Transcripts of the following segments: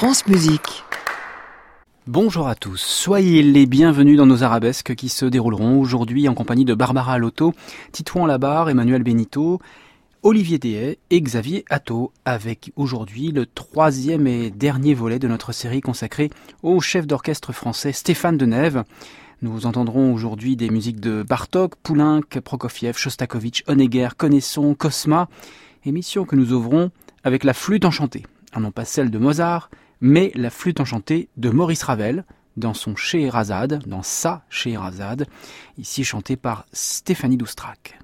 France Musique. Bonjour à tous, soyez les bienvenus dans nos arabesques qui se dérouleront aujourd'hui en compagnie de Barbara Alotto, Titouan Labarre, Emmanuel Benito, Olivier Dehaye et Xavier Atto, avec aujourd'hui le troisième et dernier volet de notre série consacrée au chef d'orchestre français Stéphane Denève. Nous entendrons aujourd'hui des musiques de Bartók, Poulenc, Prokofiev, Chostakovitch, Honegger, Connaisson, Kosma, émission que nous ouvrons avec la flûte enchantée, non pas celle de Mozart, mais la flûte enchantée de Maurice Ravel, dans son Scheherazade, dans sa Scheherazade, ici chantée par Stéphanie Doustrac.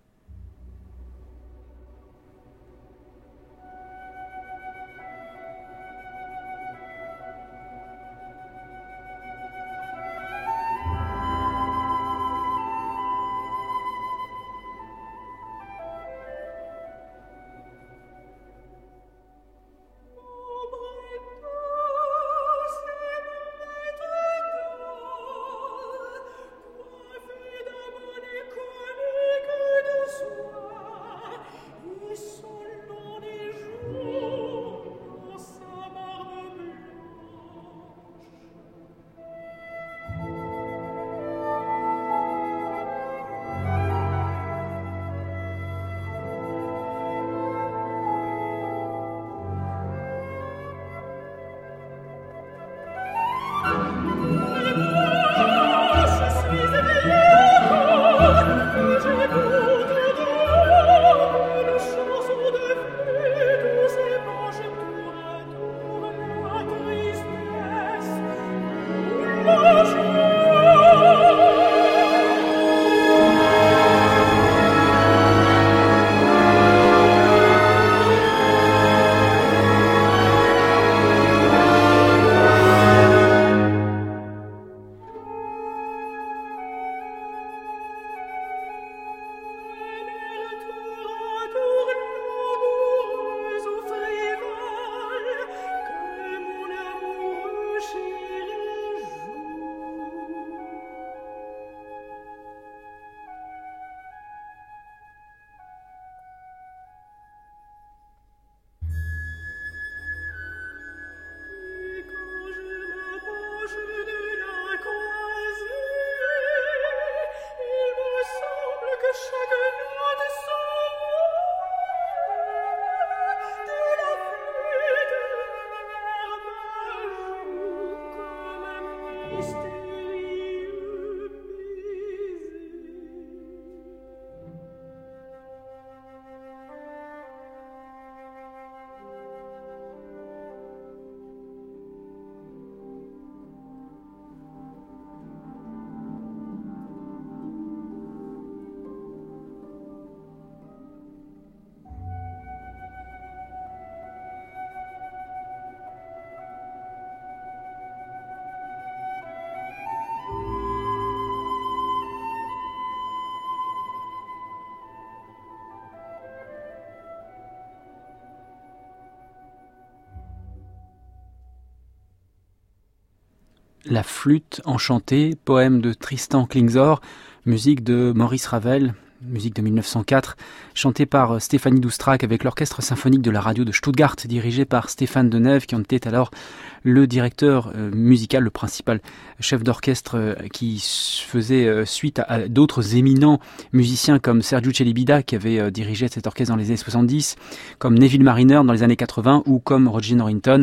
La flûte enchantée, poème de Tristan Klingzor, musique de Maurice Ravel, musique de 1904, chantée par Stéphanie Doustrac avec l'orchestre symphonique de la radio de Stuttgart, dirigé par Stéphane Denève, qui en était alors le directeur musical, le principal chef d'orchestre qui faisait suite à d'autres éminents musiciens comme Sergiu Celibidache, qui avait dirigé cet orchestre dans les années 70, comme Neville Marriner dans les années 80 ou comme Roger Norrington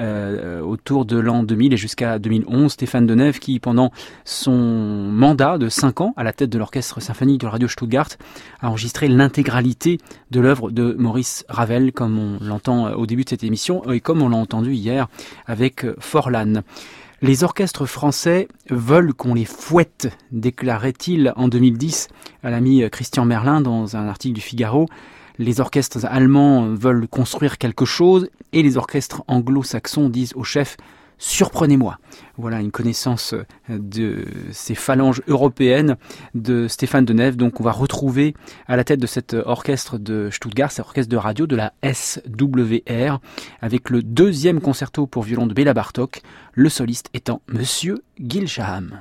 autour de l'an 2000 et jusqu'à 2011. Stéphane Denève qui, pendant son mandat de 5 ans à la tête de l'orchestre symphonique de la radio Stuttgart, a enregistré l'intégralité de l'œuvre de Maurice Ravel, comme on l'entend au début de cette émission et comme on l'a entendu hier avec Forlan. Les orchestres français veulent qu'on les fouette, déclarait-il en 2010 à l'ami Christian Merlin dans un article du Figaro. Les orchestres allemands veulent construire quelque chose et les orchestres anglo-saxons disent au chef « surprenez-moi ». Voilà une connaissance de ces phalanges européennes de Stéphane Denève. Donc on va retrouver à la tête de cet orchestre de Stuttgart, cet orchestre de radio de la SWR, avec le deuxième concerto pour violon de Béla Bartók, le soliste étant Monsieur Gil Shaham.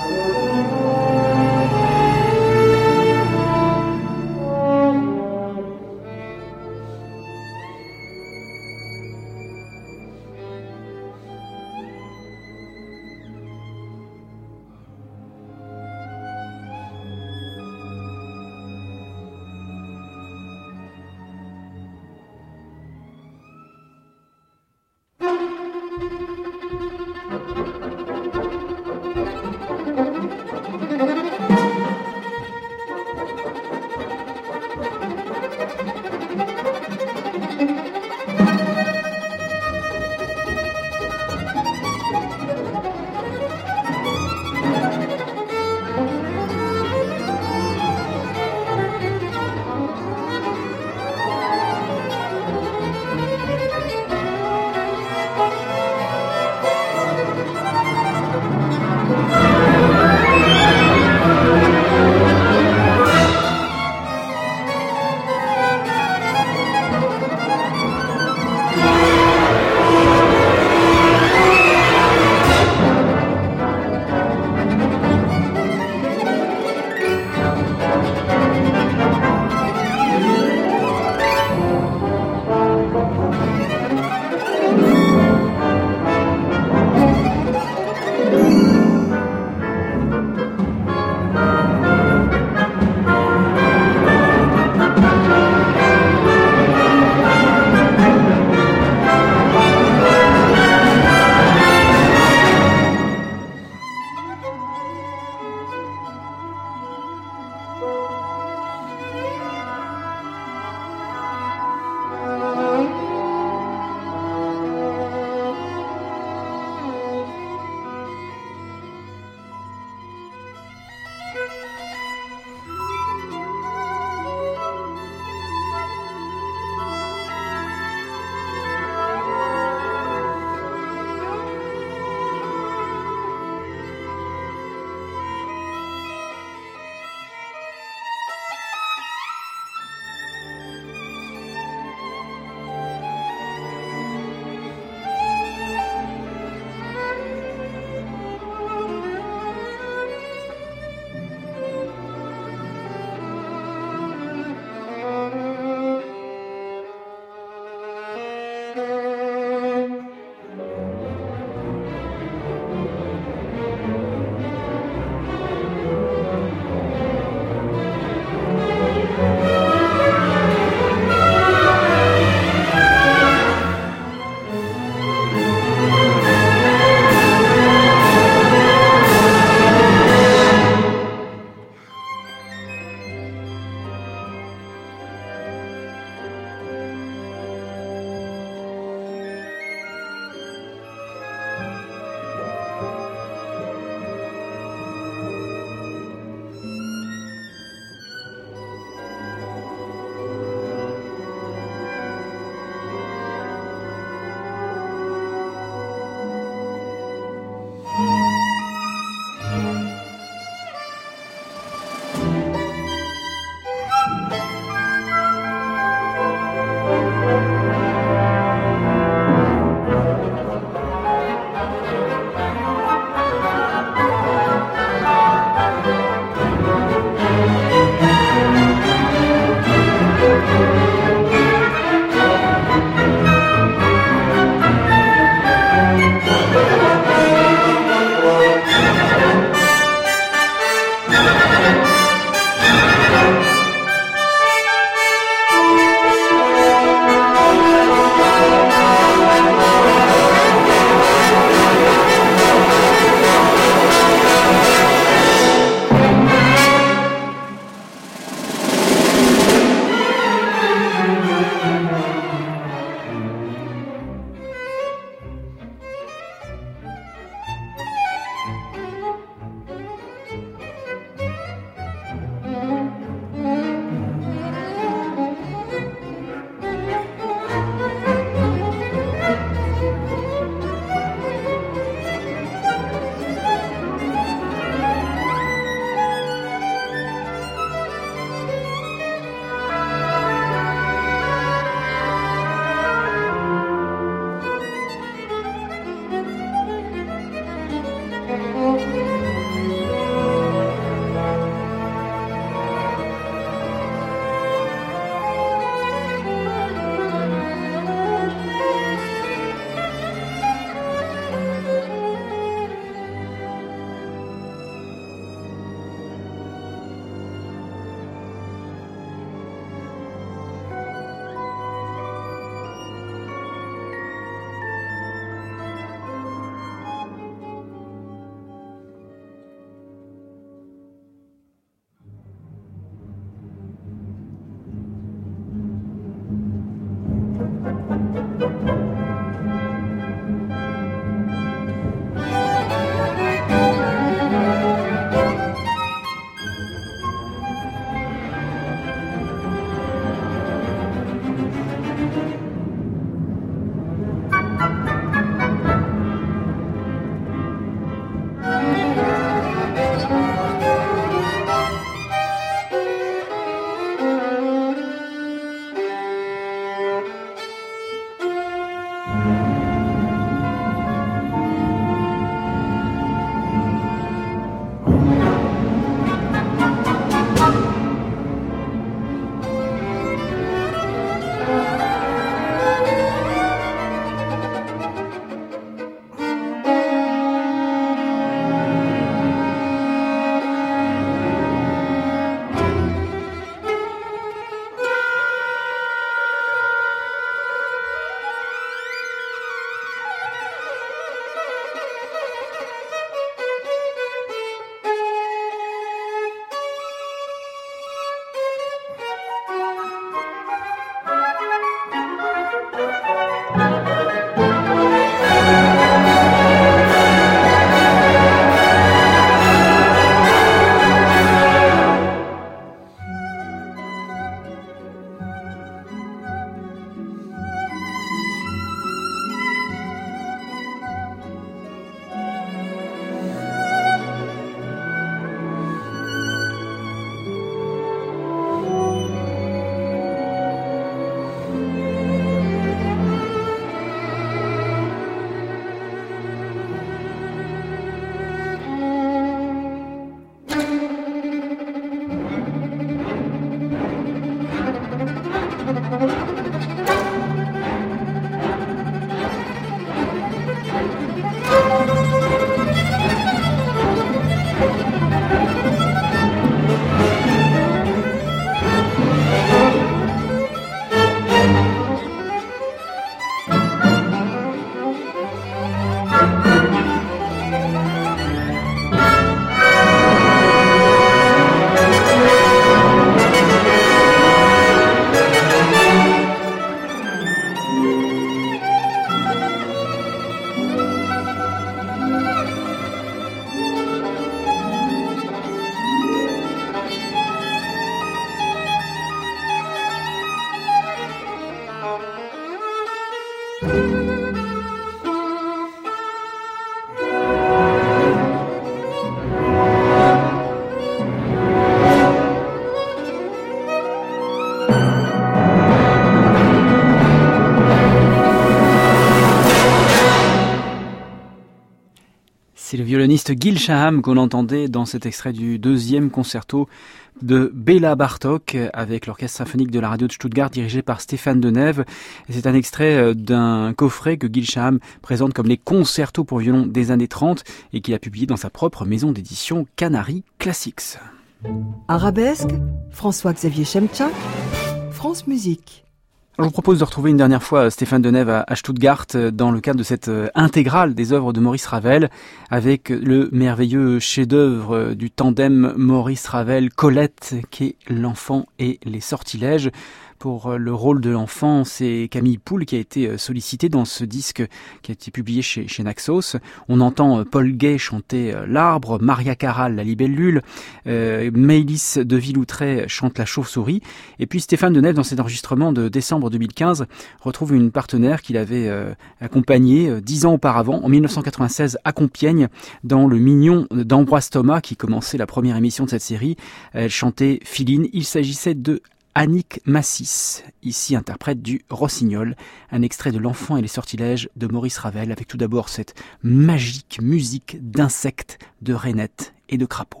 violoniste Gil Shaham qu'on entendait dans cet extrait du deuxième concerto de Béla Bartók avec l'orchestre symphonique de la radio de Stuttgart dirigé par Stéphane Denève. Et c'est un extrait d'un coffret que Gil Shaham présente comme les concertos pour violon des années 30 et qu'il a publié dans sa propre maison d'édition Canary Classics. Arabesque, François-Xavier Schemtchak, France Musique. Je vous propose de retrouver une dernière fois Stéphane Denève à Stuttgart dans le cadre de cette intégrale des œuvres de Maurice Ravel avec le merveilleux chef-d'œuvre du tandem Maurice Ravel-Colette qui est L'enfant et les sortilèges. Pour le rôle de l'enfant, c'est Camille Poul qui a été sollicité dans ce disque qui a été publié chez Naxos. On entend Paul Gay chanter l'arbre, Maria Caral la libellule, Maëlys de Villoutray chante la chauve-souris, et puis Stéphane Denève dans cet enregistrement de décembre 2015 retrouve une partenaire qu'il avait accompagnée 10 ans auparavant, en 1996 à Compiègne, dans Le Mignon d'Ambroise Thomas qui commençait la première émission de cette série. Elle chantait Philine. Il s'agissait de Annick Massis, ici interprète du Rossignol, un extrait de L'enfant et les sortilèges de Maurice Ravel, avec tout d'abord cette magique musique d'insectes, de rainettes et de crapauds.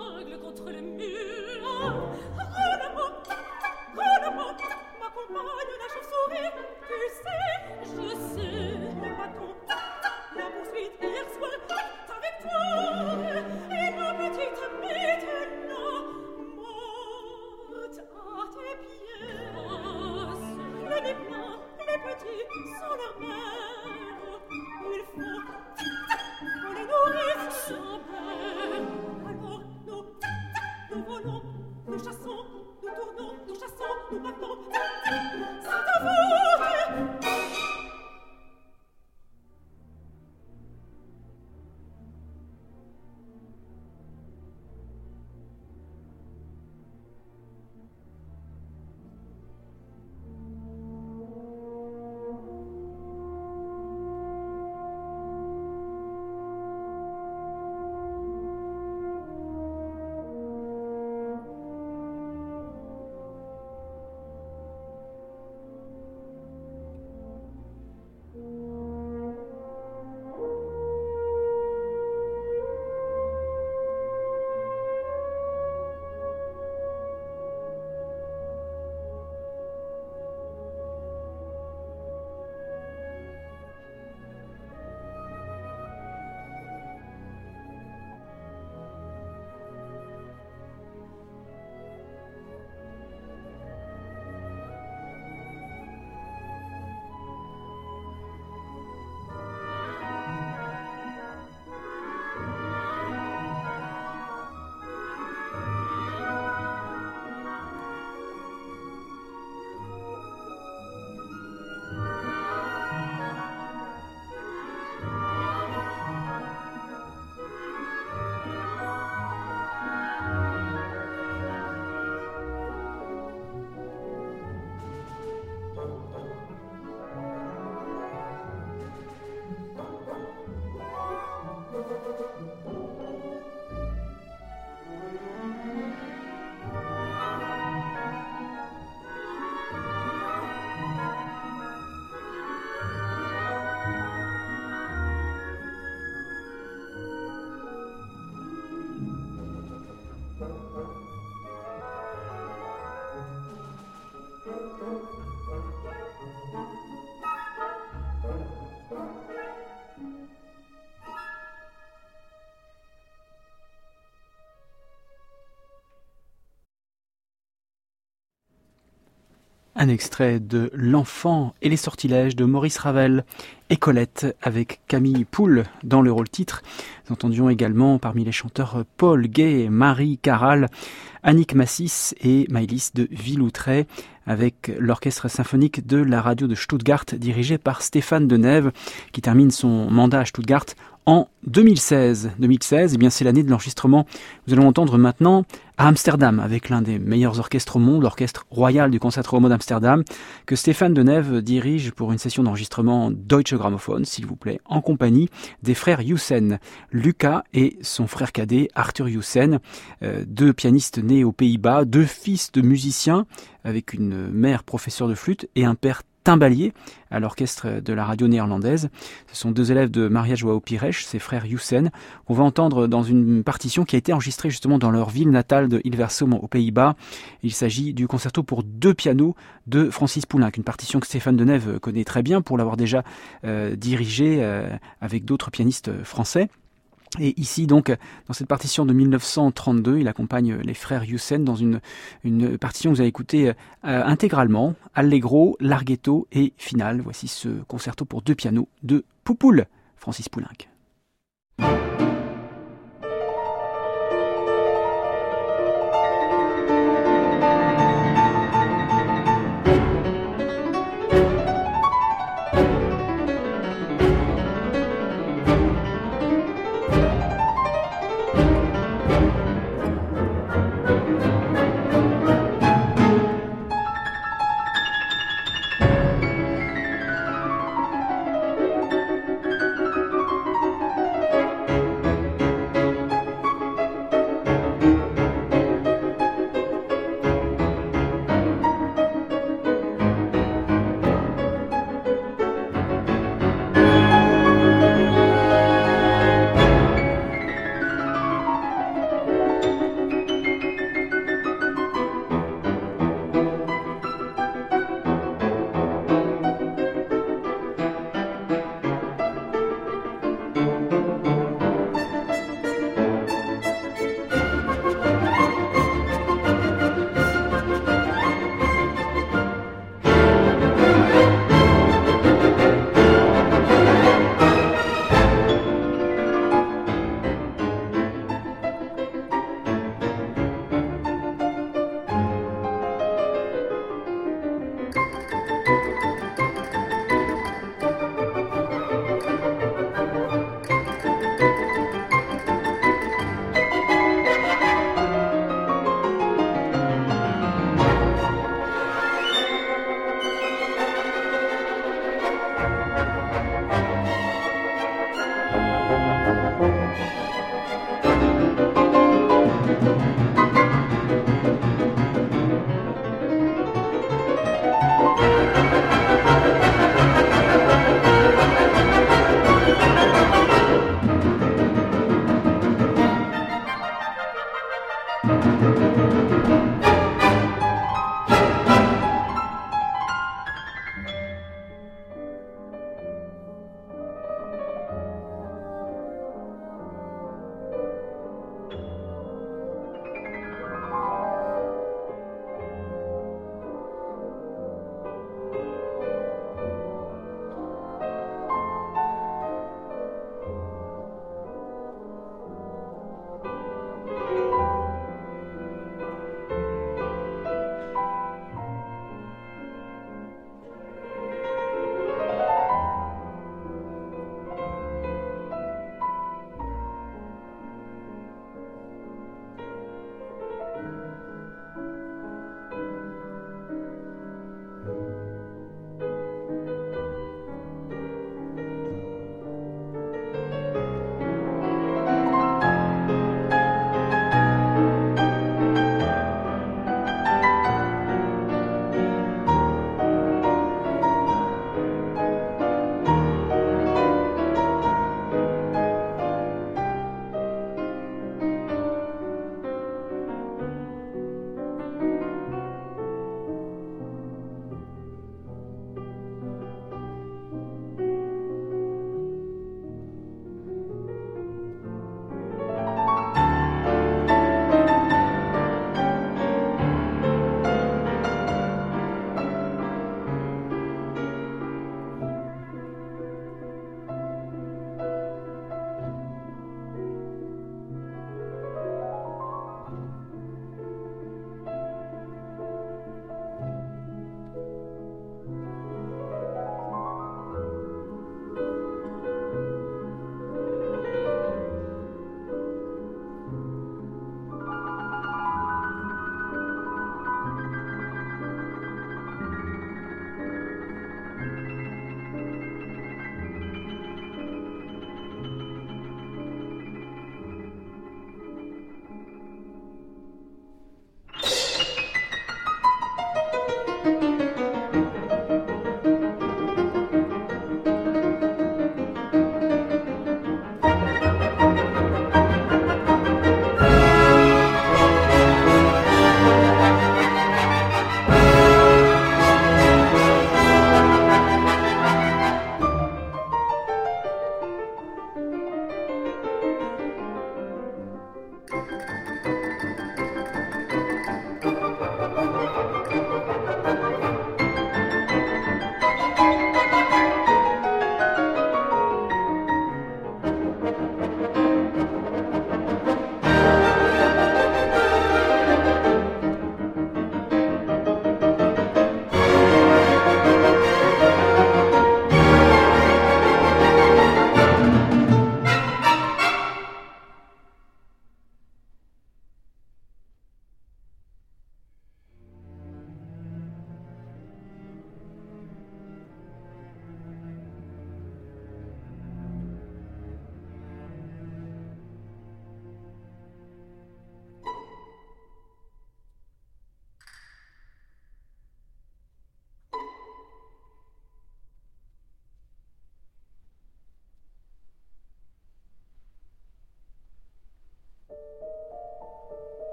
épingle contre le mur. Ma compagne, la chauve-souris, tu sais, je sais, le bâton, la poursuite hier soir, avec toi, et ma petite maintenant, morte à tes pieds. Le nez plein, les petits sans leur mère, il faut qu'on les nourrisse sans peur. Alors nous volons, nous chassons, nous tournons, nous chassons, nous battons. C'est à vous. Un extrait de L'Enfant et les sortilèges de Maurice Ravel et Colette avec Camille Poul dans le rôle titre. Nous entendions également parmi les chanteurs Paul Gay, Marie Caral, Annick Massis et Maëlys de Villoutray avec l'orchestre symphonique de la radio de Stuttgart dirigé par Stéphane Denève qui termine son mandat à Stuttgart en 2016. 2016, eh bien c'est l'année de l'enregistrement. Nous allons entendre maintenant à Amsterdam avec l'un des meilleurs orchestres au monde, l'orchestre royal du Conservatoire d'Amsterdam, que Stéphane Denève dirige pour une session d'enregistrement Deutsche Grammophon, s'il vous plaît, en compagnie des frères Jussen, Lucas et son frère cadet Arthur Jussen, deux pianistes nés aux Pays-Bas, deux fils de musiciens avec une mère professeure de flûte et un père timbalier à l'orchestre de la radio néerlandaise. Ce sont deux élèves de Maria Joao Pires, ses frères Jussen, qu'on va entendre dans une partition qui a été enregistrée justement dans leur ville natale de Hilversum aux Pays-Bas. Il s'agit du concerto pour deux pianos de Francis Poulenc, une partition que Stéphane Denève connaît très bien pour l'avoir déjà dirigée avec d'autres pianistes français. Et ici, donc, dans cette partition de 1932, il accompagne les frères Jussen dans une partition que vous allez écouter intégralement, allegro, larghetto et finale. Voici ce concerto pour deux pianos de Poupoul, Francis Poulenc.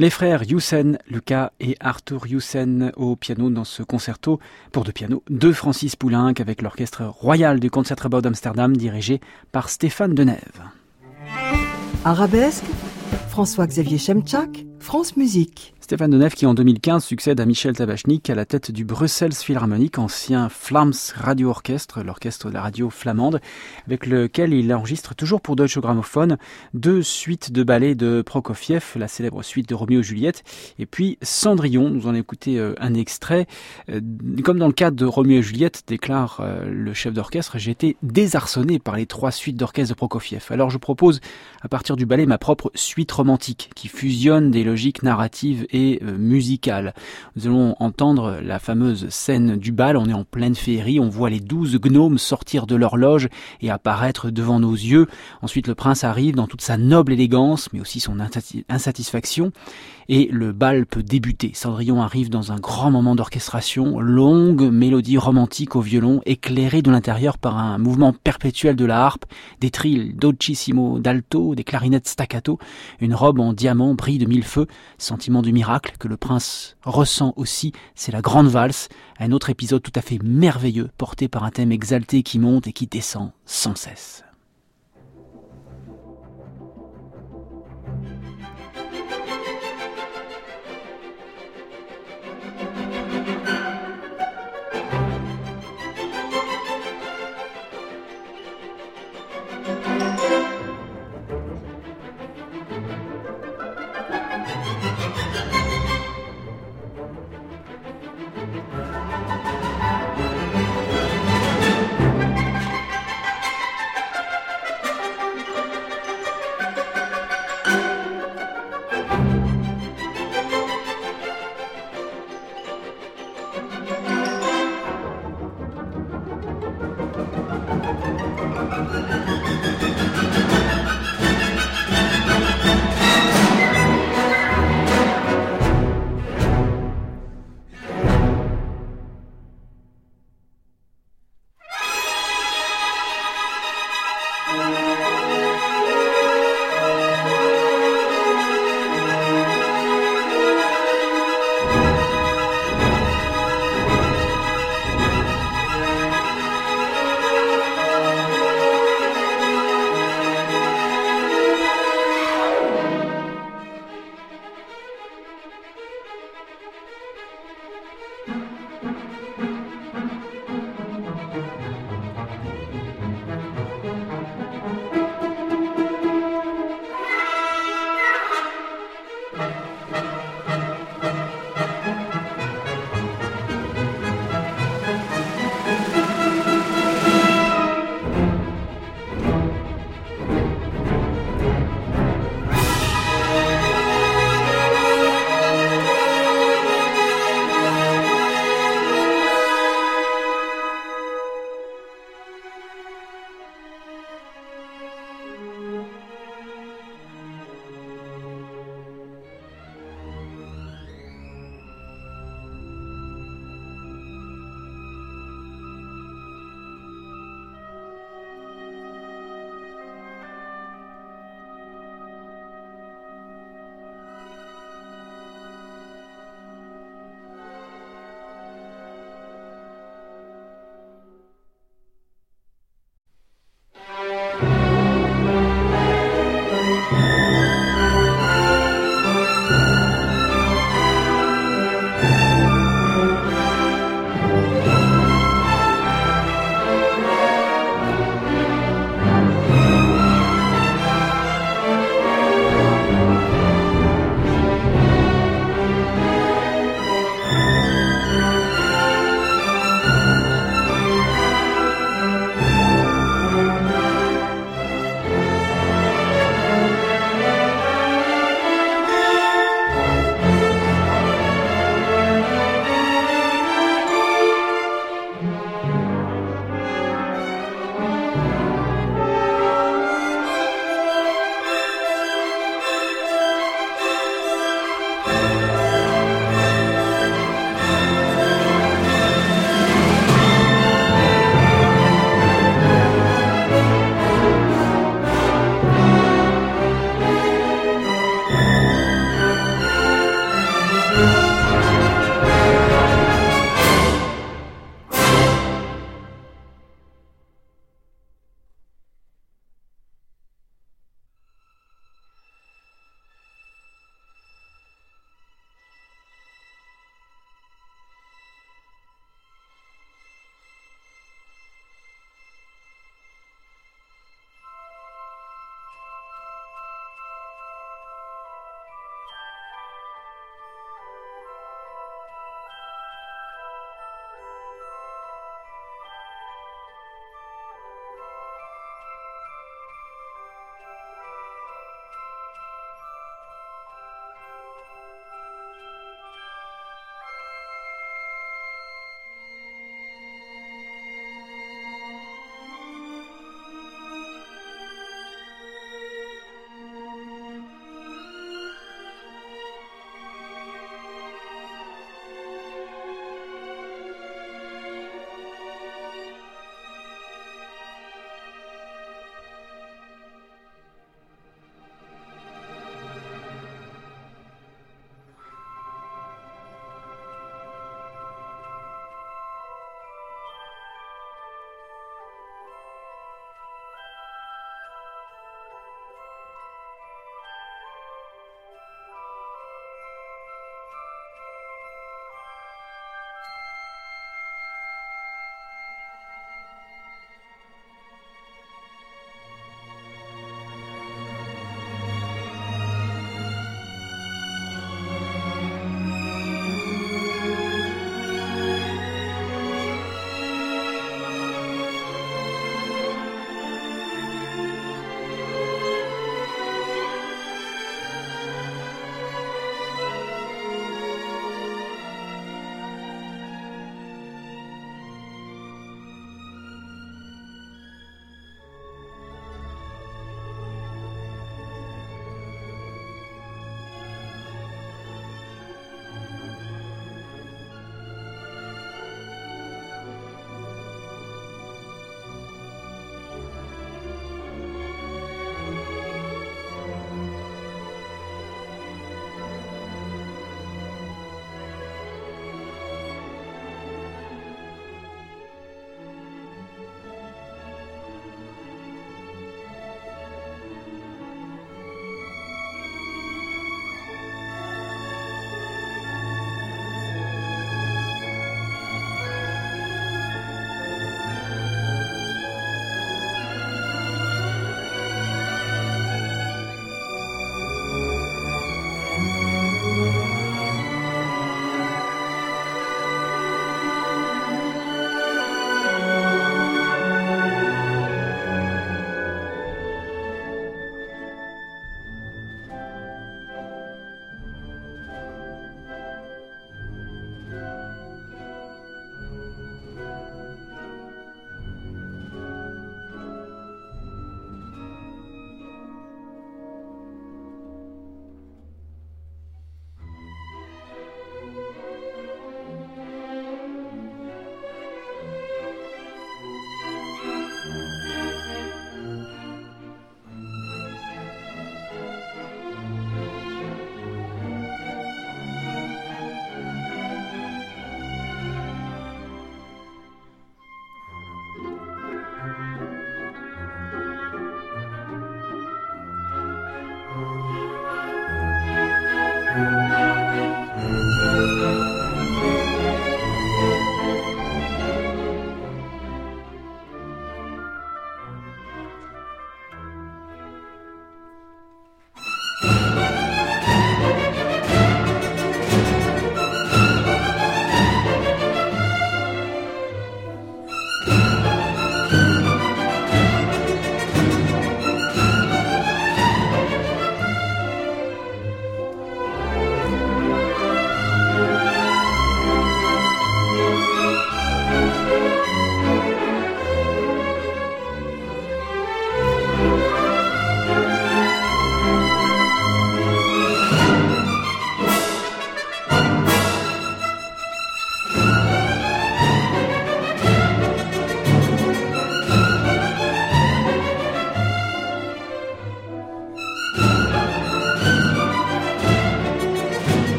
Les frères Yusen, Lucas et Arthur Yusen au piano dans ce concerto pour deux pianos de Francis Poulenc avec l'orchestre royal du Concertgebouw d'Amsterdam dirigé par Stéphane Denève. Arabesque, François-Xavier Schemczak, France Musique. Stéphane Denève qui en 2015 succède à Michel Tabachnik à la tête du Brussels Philharmonic, ancien Flams Radio Orchestre, l'orchestre de la radio flamande, avec lequel il enregistre toujours pour Deutsche Grammophon 2 suites de ballets de Prokofiev, la célèbre suite de Roméo et Juliette, et puis Cendrillon, nous en écouté un extrait. Comme dans le cadre de Roméo et Juliette, déclare le chef d'orchestre, j'ai été désarçonné par les 3 suites d'orchestre de Prokofiev. Alors je propose à partir du ballet ma propre suite romantique qui fusionne des logiques narratives et musicale. Nous allons entendre la fameuse scène du bal, on est en pleine féerie, on voit les 12 gnomes sortir de leur loge et apparaître devant nos yeux. Ensuite le prince arrive dans toute sa noble élégance, mais aussi son insatisfaction, et le bal peut débuter. Cendrillon arrive dans un grand moment d'orchestration, longue mélodie romantique au violon, éclairée de l'intérieur par un mouvement perpétuel de la harpe, des trills dolcissimo d'alto, des clarinettes staccato, une robe en diamant brille de mille feux, sentiment du miracle que le prince ressent aussi, c'est la grande valse, un autre épisode tout à fait merveilleux, porté par un thème exalté qui monte et qui descend sans cesse.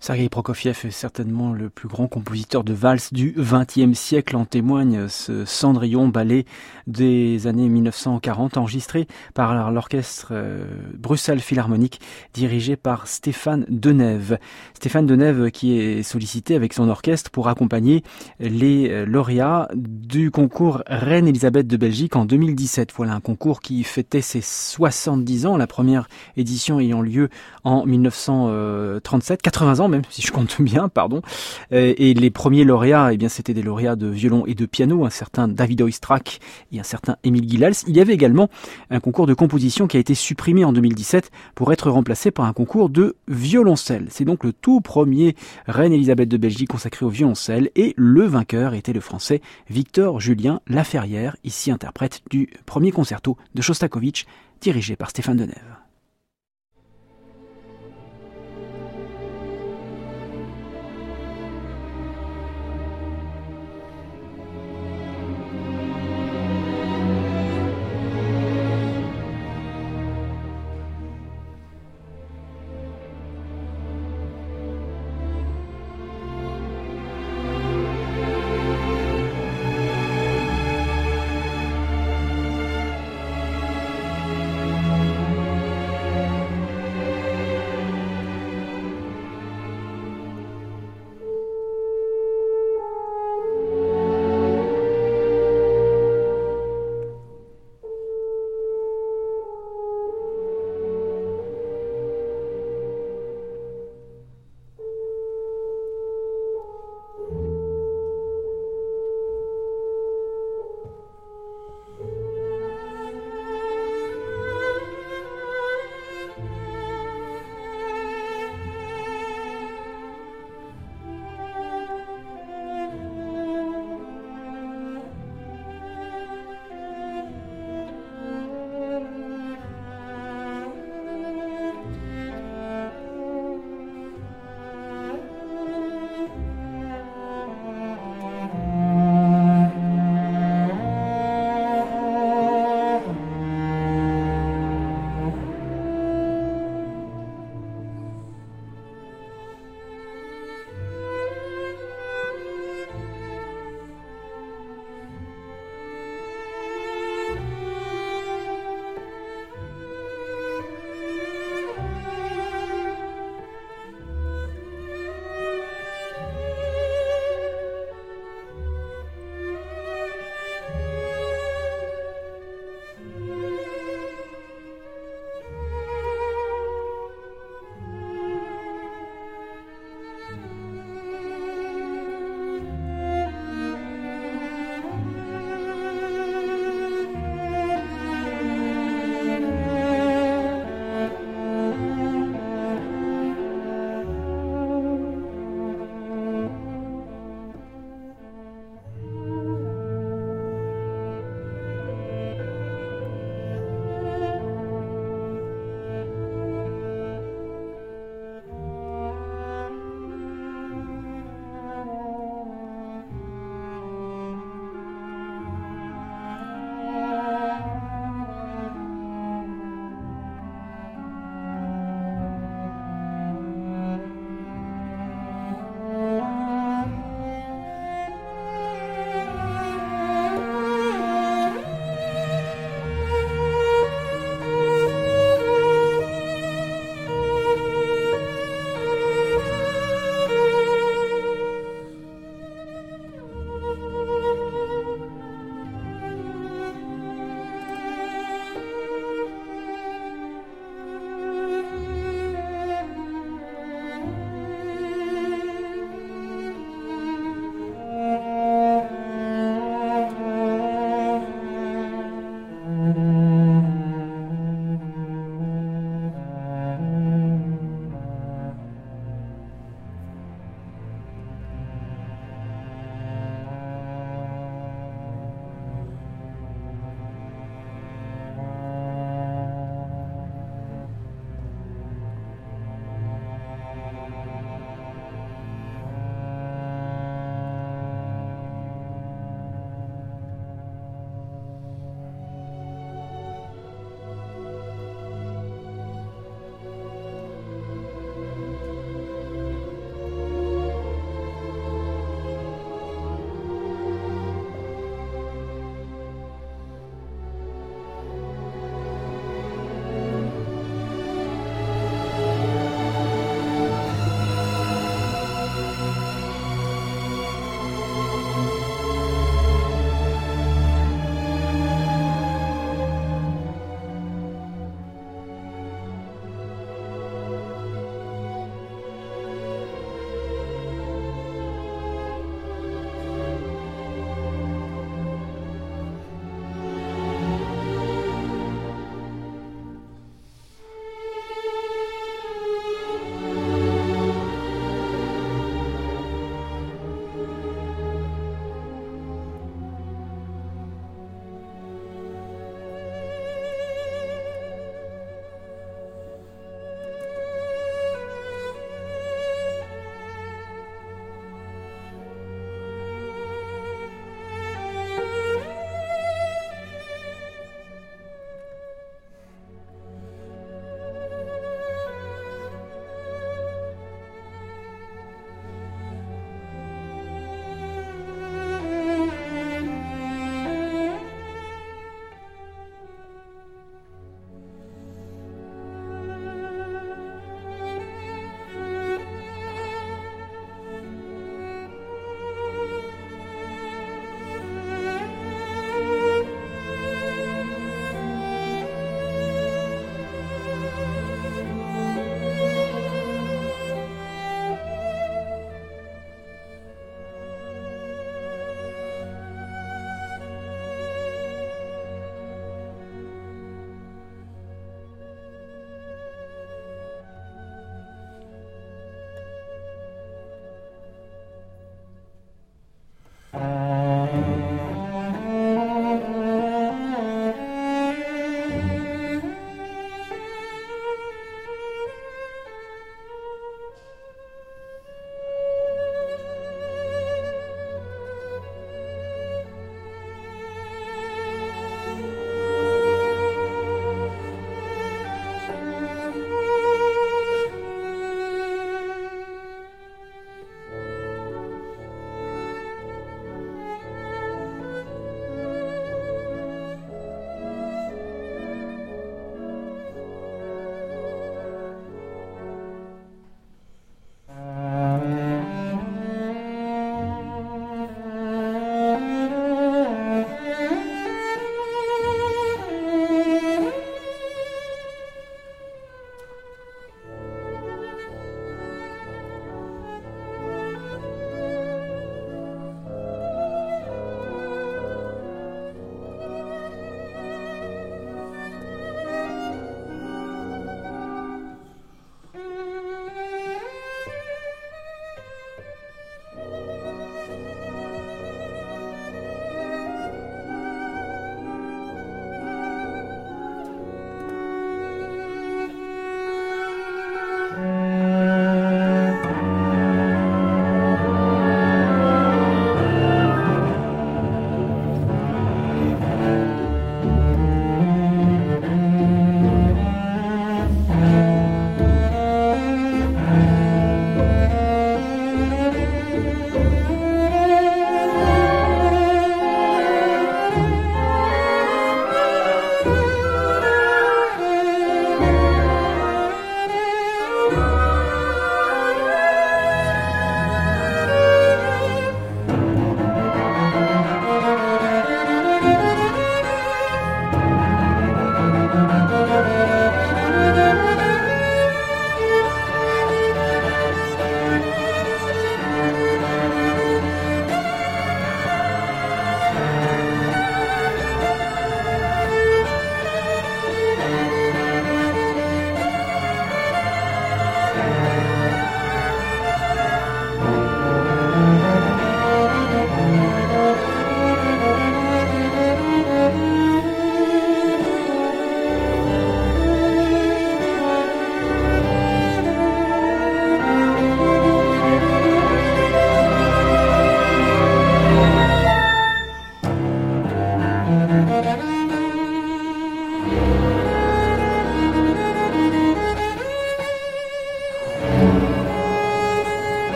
Sergueï Prokofiev est certainement le plus grand compositeur de valse du XXe siècle. En témoigne ce Cendrillon, ballet des années 1940, enregistré par l'orchestre Bruxelles Philharmonique, dirigé par Stéphane Denève. Stéphane Denève qui est sollicité avec son orchestre pour accompagner les lauréats du concours Reine Elisabeth de Belgique en 2017. Voilà un concours qui fêtait ses 70 ans, la première édition ayant lieu en 1937, 80 ans même, si je compte bien, pardon. Et les premiers lauréats, eh bien, c'était des lauréats de violon et de piano, un certain David Oistrakh et un certain Émile Guilals. Il y avait également un concours de composition qui a été supprimé en 2017 pour être remplacé par un concours de violoncelle. C'est donc le tout premier Reine Elisabeth de Belgique consacré au violoncelle et le vainqueur était le français Victor Julien Laferrière, ici interprète du premier concerto de Shostakovich dirigé par Stéphane Denève.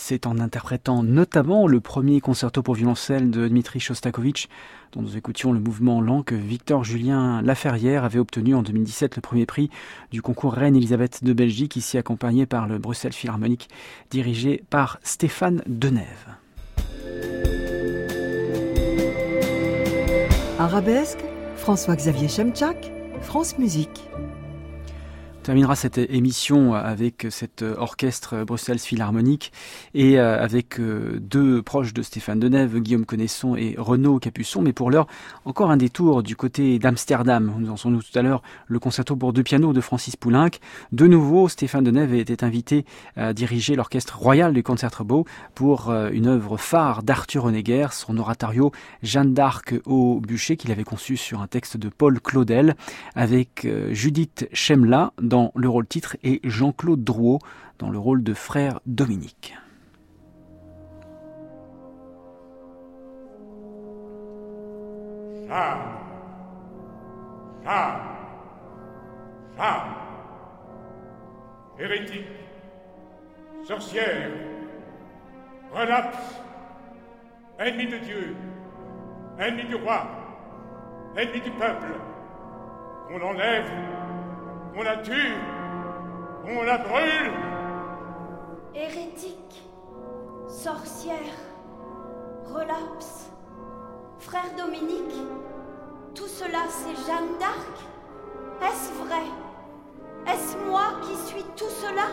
C'est en interprétant notamment le premier concerto pour violoncelle de Dmitri Shostakovich, dont nous écoutions le mouvement lent, que Victor-Julien Laferrière avait obtenu en 2017 le premier prix du concours Reine-Élisabeth de Belgique, ici accompagné par le Bruxelles Philharmonic, dirigé par Stéphane Denève. Arabesque, François-Xavier Chemchak, France Musique. On terminera cette émission avec cet orchestre Bruxelles Philharmonique et avec deux proches de Stéphane Denève, Guillaume Connaisson et Renaud Capuçon. Mais pour l'heure, encore un détour du côté d'Amsterdam. Nous en sommes tout à l'heure, le concerto pour deux pianos de Francis Poulenc. De nouveau, Stéphane Denève était invité à diriger l'orchestre royal du Concertgebouw pour une œuvre phare d'Arthur Honegger, son oratorio Jeanne d'Arc au bûcher, qu'il avait conçu sur un texte de Paul Claudel, avec Judith Chemla dans le rôle titre et Jean-Claude Drouot dans le rôle de frère Dominique. Jeanne, hérétique, sorcière, relapse, ennemi de Dieu, ennemi du roi, ennemi du peuple, qu'on enlève, on la tue, on la brûle. Hérétique, sorcière, relapse, frère Dominique, tout cela c'est Jeanne d'Arc? Est-ce vrai? Est-ce moi qui suis tout cela?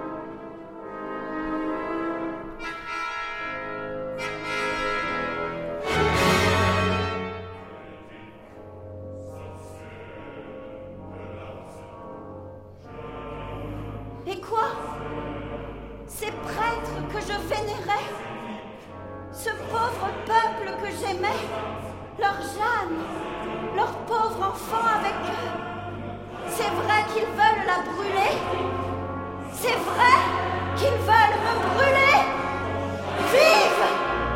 Et quoi? Ces prêtres que je vénérais, ce pauvre peuple que j'aimais, leur Jeanne, leur pauvre enfant avec eux, c'est vrai qu'ils veulent la brûler? C'est vrai qu'ils veulent me brûler? Vive!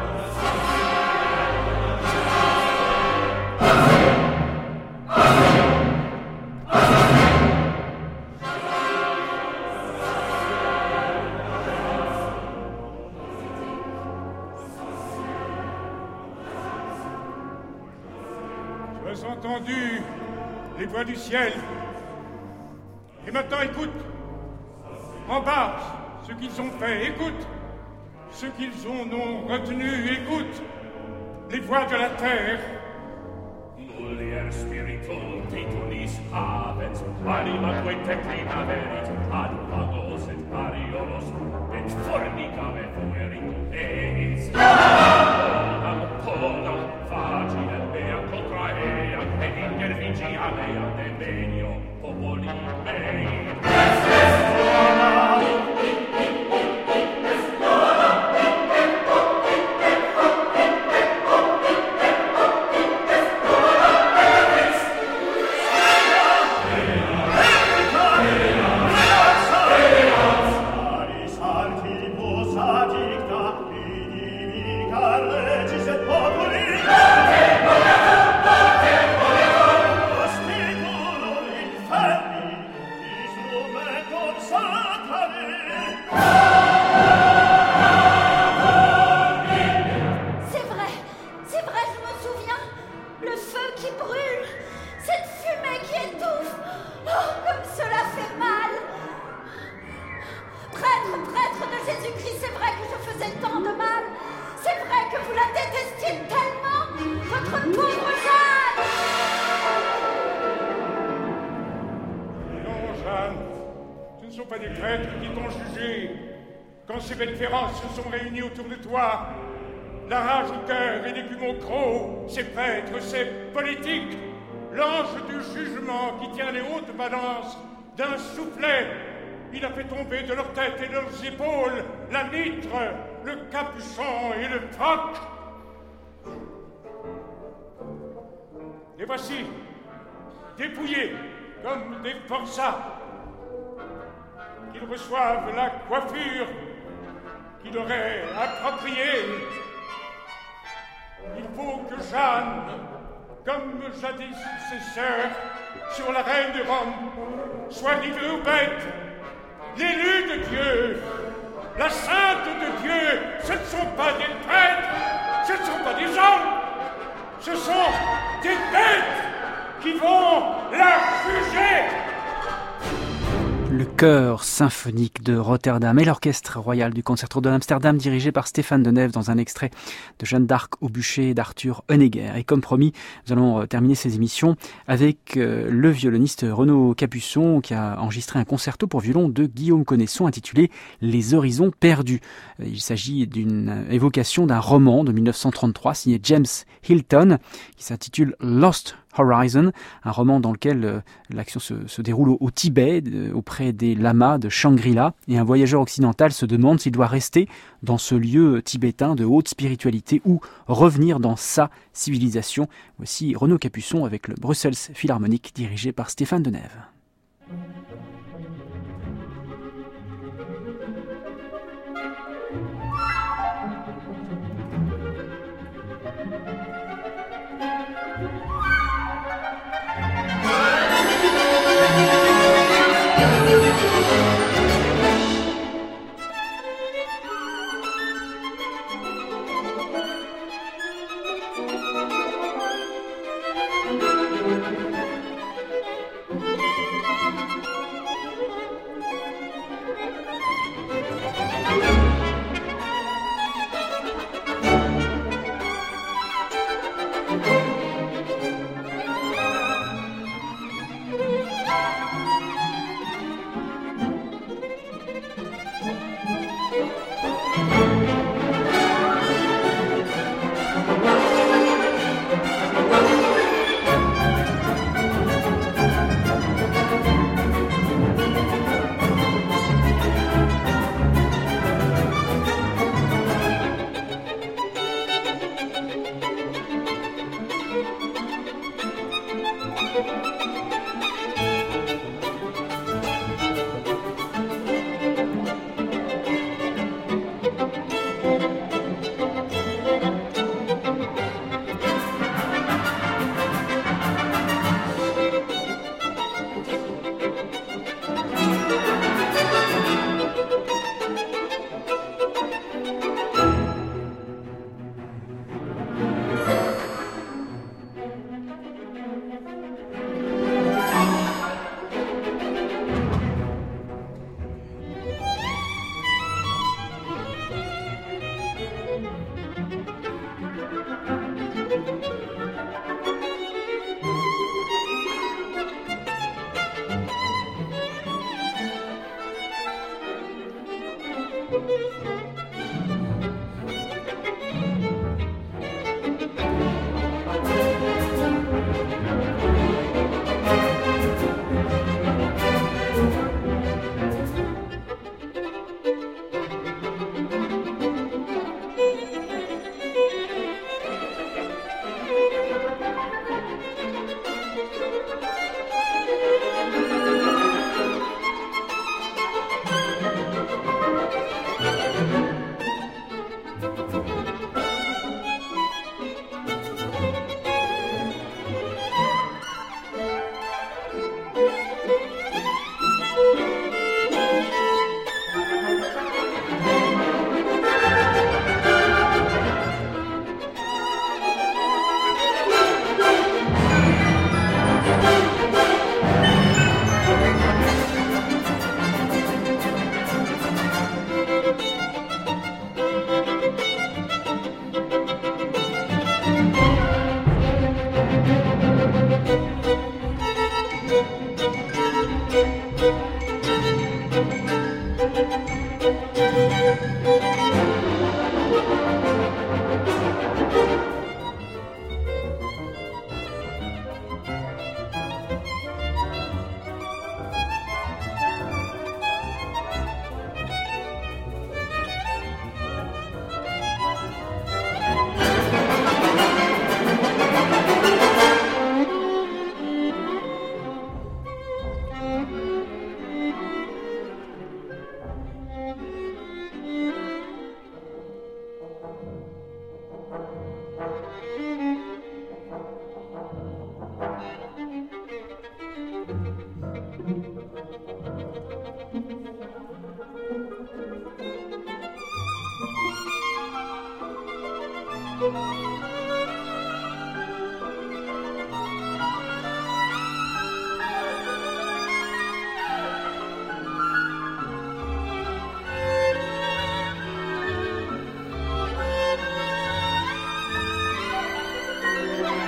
Tu as entendu les voix du ciel. Et maintenant écoute. En bas, ce qu'ils ont fait, écoute. Ce qu'ils ont retenu, écoute. Les voix de la terre. Mulier spiritum titulis habet, animatque teclina verit, ad magos et mariolos, et formicame fuerit eis. Podam facile mea contra ea, et intervigia mea demenio popoli mei. La rage au cœur et l'écume au croc, ces prêtres, ces politiques, l'ange du jugement qui tient les hautes balances d'un soufflet, il a fait tomber de leurs têtes et de leurs épaules la mitre, le capuchon et le froc. Les voici, dépouillés comme des forçats, qu'ils reçoivent la coiffure qu'il aurait appropriée. Il faut que Jeanne, comme jadis ses sœurs, sur la reine de Rome, soit livrée aux bêtes, l'élue de Dieu, la sainte de Dieu, ce ne sont pas des prêtres, ce ne sont pas des hommes, ce sont des bêtes qui vont la juger. Le chœur symphonique de Rotterdam et l'orchestre royal du Concerto de Amsterdam dirigé par Stéphane Denève dans un extrait de Jeanne d'Arc au bûcher d'Arthur Honegger. Et comme promis, nous allons terminer ces émissions avec le violoniste Renaud Capuçon qui a enregistré un concerto pour violon de Guillaume Connaisson intitulé Les Horizons perdus. Il s'agit d'une évocation d'un roman de 1933 signé James Hilton qui s'intitule Lost Horizon, un roman dans lequel l'action se déroule au Tibet, auprès des lamas de Shangri-La, et un voyageur occidental se demande s'il doit rester dans ce lieu tibétain de haute spiritualité ou revenir dans sa civilisation. Voici Renaud Capuçon avec le Brussels Philharmonic dirigé par Stéphane Denève.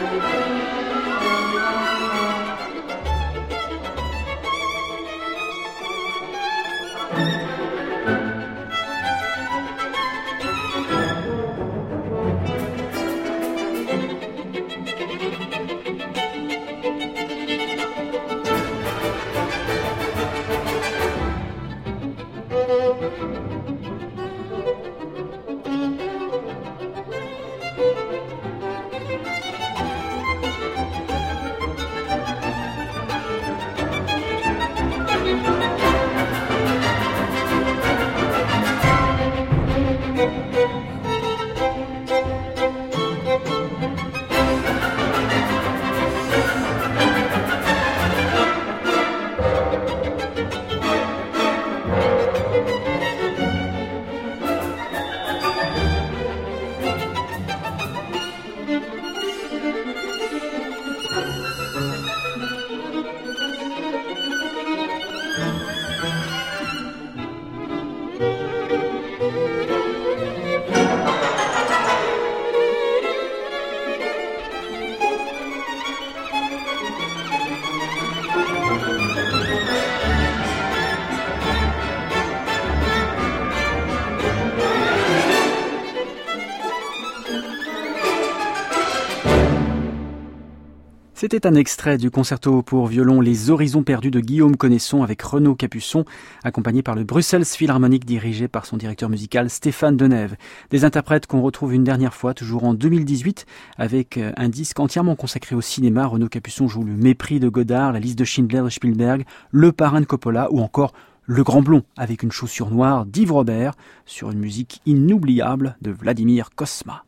C'était un extrait du concerto pour violon Les Horizons perdus de Guillaume Connaisson avec Renaud Capuçon, accompagné par le Brussels Philharmonic dirigé par son directeur musical Stéphane Denève. Des interprètes qu'on retrouve une dernière fois, toujours en 2018, avec un disque entièrement consacré au cinéma. Renaud Capuçon joue Le Mépris de Godard, La Liste de Schindler de Spielberg, Le Parrain de Coppola ou encore Le Grand Blond avec une chaussure noire d'Yves Robert sur une musique inoubliable de Vladimir Cosma.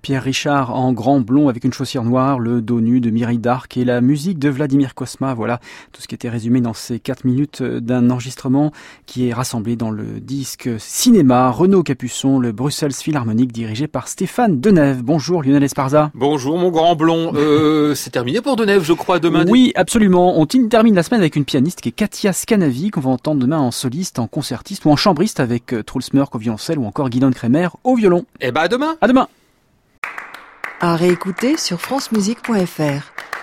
Pierre Richard en grand blond avec une chaussure noire, le dos nu de Mireille d'Arc et la musique de Vladimir Cosma. Voilà tout ce qui était résumé dans ces 4 minutes d'un enregistrement qui est rassemblé dans le disque cinéma Renaud Capuçon, le Bruxelles Philharmonique dirigé par Stéphane Denève. Bonjour Lionel Esparza. Bonjour mon grand blond. C'est terminé pour Denève, je crois, demain. Oui, absolument. On termine la semaine avec une pianiste qui est Katia Scanavi, qu'on va entendre demain en soliste, en concertiste ou en chambriste avec Truls Mörk au violoncelle ou encore Guylaine Kremer au violon. Eh ben à demain. À demain. À réécouter sur francemusique.fr.